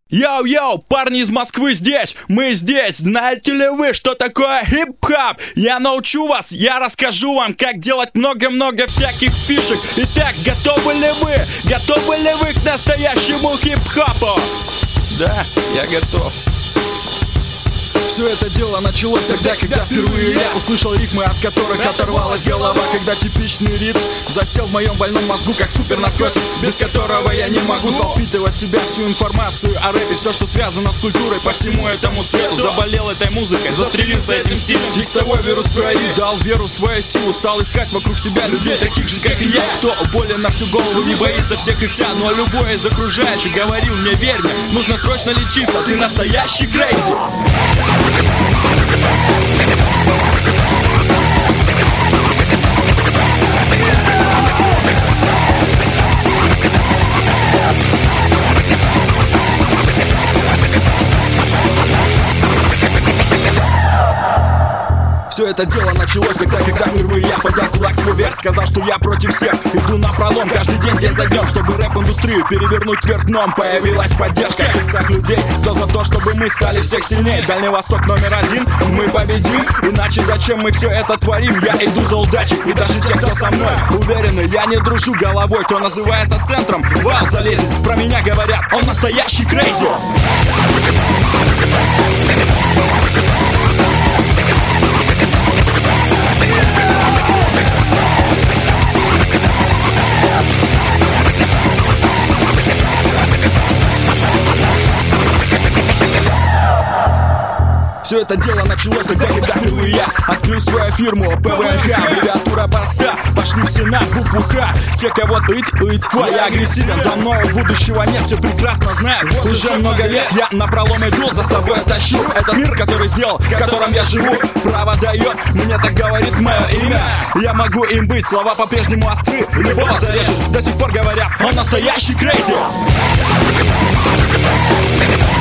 Йоу-йоу, парни из Москвы здесь, мы здесь. Знаете ли вы, что такое хип-хоп? Я научу вас, я расскажу вам, как делать много-много всяких фишек. Итак, готовы ли вы? Готовы ли вы к настоящему хип-хопу? Да, я готов. Все это дело началось тогда, когда впервые я услышал рифмы, от которых оторвалась голова. Когда типичный ритм засел в моем больном мозгу, как супернаркотик, без которого я не могу. Стал впитывать в себя всю информацию о рэпе, все, что связано с культурой по всему этому свету. Заболел этой музыкой, застрелился этим стилем. Текстовой вирус в крови дал веру в свою силу. Стал искать вокруг себя людей, таких же, как и я, кто болен на всю голову, не боится всех и вся. Но любой из окружающих говорил мне: верь мне, нужно срочно лечиться, ты настоящий крейзи. Все это дело началось тогда, когда впервые я поднял кулак свой вверх, сказал, что я против всех. Иду на пролом каждый день за днем, чтобы рэп-индустрию перевернуть вверх дном. Появилась поддержка в сердцах людей, кто за то, чтобы мы стали всех сильнее. Дальний Восток #1, мы победим, иначе зачем мы все это творим? Я иду за удачей, и даже те, кто со мной уверены, я не дружу головой. Кто называется центром, в ад залезет. Про меня говорят, он настоящий крейзи. Все это дело началось тогда, когда впервые я открыл свою фирму ПВХ. Аббревиатура проста, пошли все на букву Х. Те, кого я агрессивен, за мной будущего нет, все прекрасно знаю. Уже много лет я напролом иду, за собой тащу этот мир, который сделал, в котором я живу. Право дает, мне так говорит мое имя. Я могу им быть, слова по-прежнему остры, любого зарежут. До сих пор говорят, он настоящий крейзи.